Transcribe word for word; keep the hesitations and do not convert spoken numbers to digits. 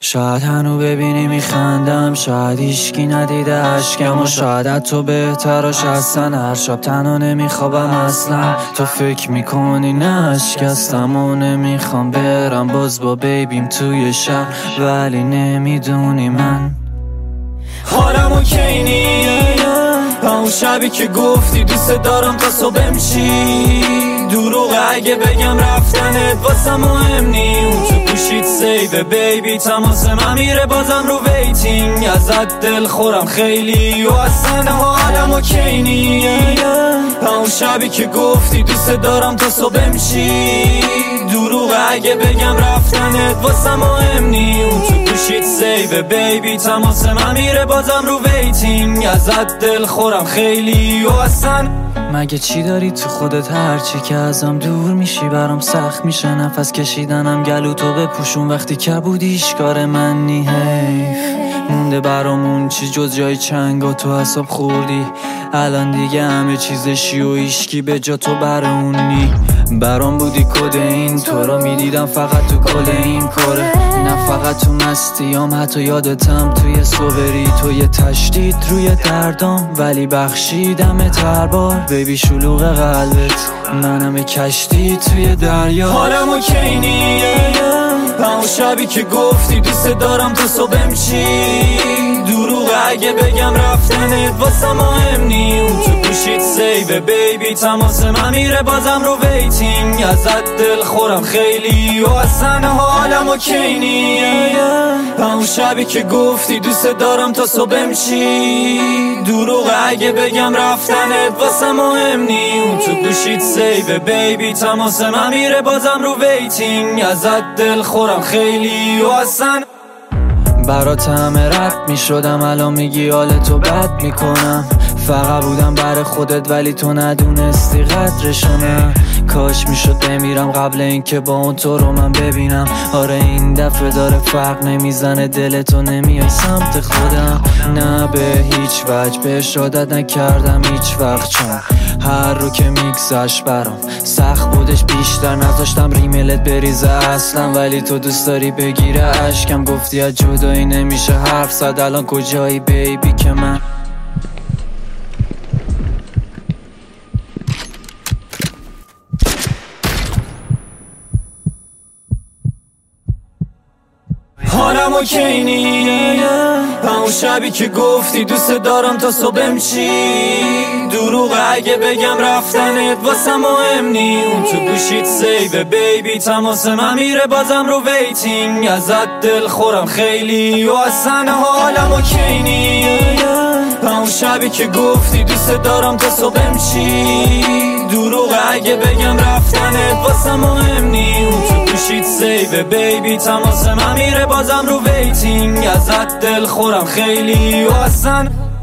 شاید هنو ببینی میخندم، شاید هیشکی ندیده عشقم، و شاید تو بهتراش هستن. هر شب تنها نمیخوابم اصلا، تو فکر میکنی نه شکستم و نمیخوام برم باز با بیبیم توی شهر، ولی نمیدونی من حالم اوکی نیه. اون شبی که گفتی دوست دارم تا صبح میشی، دروغه اگه بگم رفتنت واسه مهم نی. اون تو گوشیت سیوه بیبی، تماس من میره بازم رو ویتینگ. ازت دل خورم خیلی و اصلا حالم اوکی نیه. اون شبی که گفتی دوست دارم تا صبح میشی، دروغه اگه بگم رفتنت واسه مهم نی. اون تو گوشیت سیوه بیبی، تماس من میره بازم رو ویتینگ. ازت دل خورم خیلی و اصلا مگه چی داری تو خودت؟ هرچی که ازم دور میشی برام سخت میشه نفس کشیدنم. گلو تو بپوشون وقتی کبودیش کار من نی. حیف مونده برامون چی جز جای چنگا تو حساب خوردی. الان دیگه همه چیزشی و ایشکی به جا تو بر اون نی. برام بودی کد این، تو رو میدیدم فقط تو کل این کاره، نه فقط تو مستیام. حتی یادتم توی صبری، تو یه تشدید روی دردام، ولی بخشیدم هر بار. بیبی شلوغ قلبت منم کشتی توی دریا. حالم اوکی نیه. همون شبی که گفتی دوست دارم تا صبح میشی، دروغه اگه بگم رفتنت واسه مهم نی. اون تو گوشیت سیوه بیبی، تماس من میره بازم رو ویتینگ. ازت دل خورم خیلی و اصلا حالم اوکی نیه. همون شبی که گفتی دوست دارم تا صبح میشی، دروغه اگه بگم رفتنت واسه مهم نی. اون تو گوشیت سیوه بیبی، تماس من میره بازم رو ویتینگ. ازت دل خورم خیلی و اصلا برات همه رد میشدم، الان میگی حال تو بد میکنم. فقط بودم برای خودت ولی تو ندونستی قدرشونه. کاش میشد بمیرم قبل اینکه با اون تو رو من ببینم. آره این دفعه داره فرق نمیزنه، دلتو نمیای سمت خودم. نه به هیچ وجه بهش عادت نکردم هیچ وقت، چون هر رو که میگذشت برام سخت بودش بیشتر. نذاشتم ریمیلت بریزه اصلا، ولی تو دوست داری بگیره عشقم. گفتی از جدایی نمیشه حرف زد، الان کجایی بیبی که من حالم اوکی نیه. همون شبی که گفتی دوست دارم تا صبح میشی، دروغه اگه بگم رفتنت واسه مهم نی. اون تو گوشیت سیوه بیبی، تماس من میره بازم رو ویتینگ. ازت دل خورم خیلی و اصلا حالم اوکی نیه. همون شبی که گفتی دوست دارم تا صبح میشی، دروغه اگه بگم رفتنت واسه مهم نی. اون تو گوشیت سیوه بیبی، تماس من میره بازم رو ویتینگ. ازت دل خورم خیلی و اصلا